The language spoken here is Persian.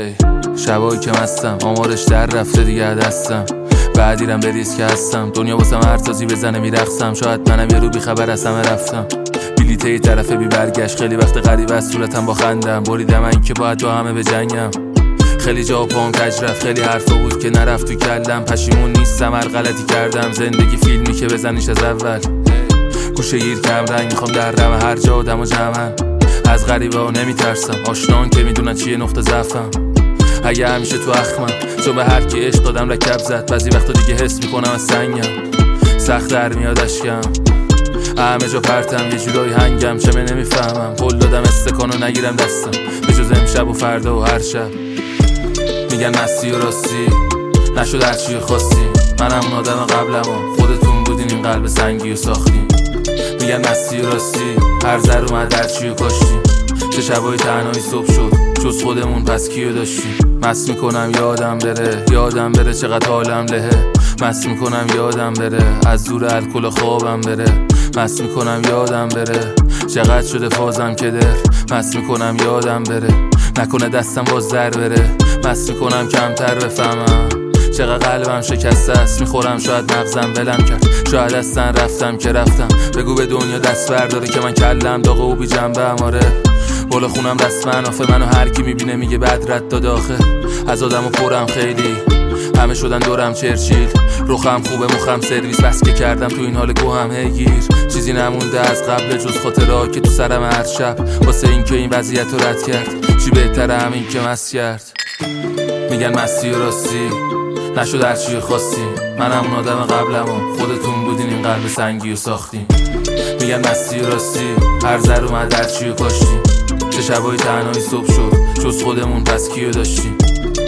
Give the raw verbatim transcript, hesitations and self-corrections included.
شبایی که مستم آمارش در رفته دیگه دستم، بعدیرم به ریسک هستم، دنیا واسم هرتازی بزنه میرخصم، شاید منم یه رو بی خبر از همه رفتم، بلیته یه طرفه بی برگشت، خیلی وقت غریب از صورتم با خندم، بریدم من که باید با همه بجنگم، خیلی جا پام کج رفت، خیلی حرفا بود که نرفت تو کلم، پشیمون نیستم هر غلطی کردم، زندگی فیلمی که بزنیش از اول، گوشه گیر کم رنگ میخوام در رم هر جا آدم و جمعن، از غریبا نمیترسم، آشنان که میدونن چیه نقطه ضعفم، اگه همیشه تو اخمم، چون به هر کی عشق دادم رکب زد، بعضی وقتا دیگه حس میکنم از سنگم، سخت در میاد اشکم، همه جا پرتم یه جورایی هنگم، چه من نمیفهمم، قول دادم استکانو نگیرم دستم، به جز امشب و فردا و هر شب، میگن مستی و راستی نشد هرچی خواستی، من همون آدم قبلم و خودتون بودین این قلب سنگی و ساختین، میگن مستی و راستی هر ذر اومد هرچی و کاشتیم، چه شبای تنهایی صبح شد جز خودمون پس کیو داشتیم، مست میکنم یادم بره یادم بره چقدر حالم لهه، مست میکنم یادم بره از دور الکل و خوابم بره، مست میکنم یادم بره چقدر شده فازم که در، مست میکنم یادم بره نکنه دستم باز در بره، مست میکنم کمتر بفهمم چقدر قلبم شکسته است، میخورم شاید مغزم ولم کرد، شاید اصلا رفتم که رفتم، بگو به دنیا دست برداره که من کلم داغه و بی جنبه اماره، بالا خونم دست منافه، منو هر کی میبینه میگه بد رد داد آخه، از آدمو پرم خیلی همه شدن دورم چرچیل، روخم خوبه مخم سرویس، بس که کردم تو این حال گوهم هیگیر، چیزی نمونده از قبل جز خاطرها که تو سرم هر شب، واسه این که این وضعیت رو رد کرد، چی بهتره همین که مست کرد، میگن مستی و راستی نشد هرچی خواستی، من همون آدم قبلم و خودتون بودین این قلب سنگی و ساختین، میگن مستی و راستی هر ذر اومد هرچی و کاشتیم، چه شبای تنهایی صبح شد جز خودمون پس کیو داشتیم.